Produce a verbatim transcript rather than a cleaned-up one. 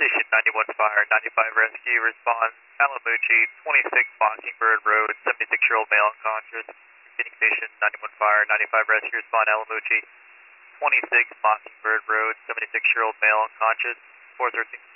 Station ninety-one Fire, ninety-five Rescue, respond Alamucci, twenty-six Mockingbird Road, seventy-six-year-old male unconscious. Repeating Station ninety-one Fire, ninety-five Rescue, respond Alamucci, twenty-six Mockingbird Road, seventy-six-year-old male unconscious, four thirteen.